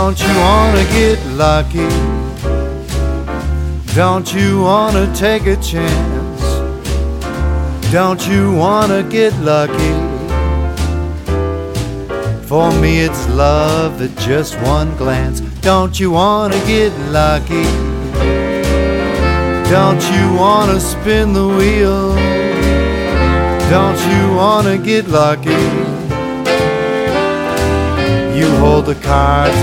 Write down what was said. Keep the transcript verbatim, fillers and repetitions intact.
Don't you wanna get lucky? Don't you wanna take a chance? Don't you wanna get lucky? For me it's love at just one glance. Don't you wanna get lucky? Don't you wanna spin the wheel? Don't you wanna get lucky? You hold the cards